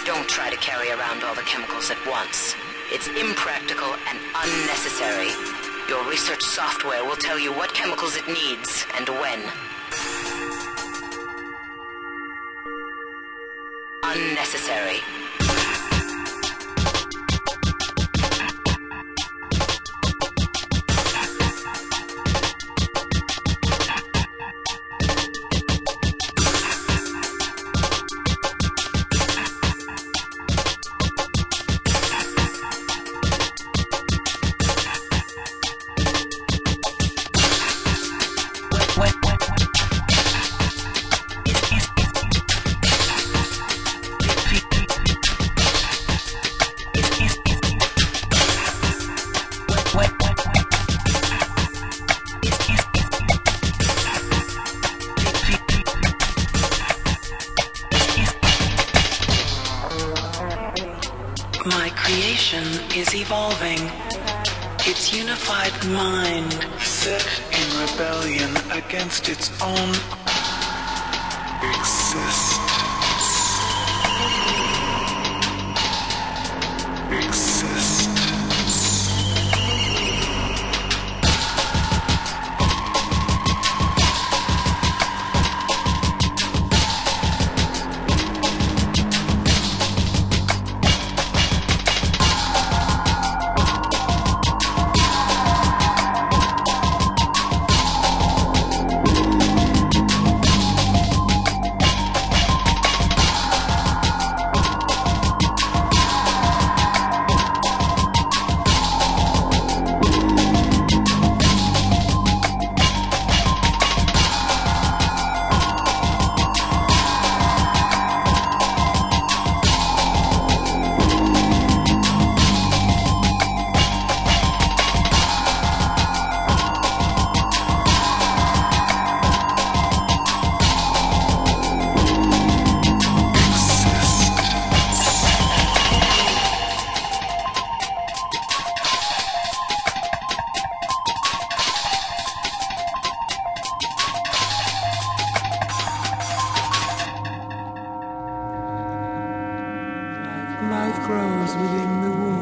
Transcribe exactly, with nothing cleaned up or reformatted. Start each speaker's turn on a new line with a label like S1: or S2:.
S1: Don't try to carry around all the chemicals at once. It's impractical and unnecessary. Your research software will tell you what chemicals it needs and when. Unnecessary.
S2: My creation is evolving. Its unified mind
S3: set in rebellion against its own existence. Existence.
S4: Life grows within the womb.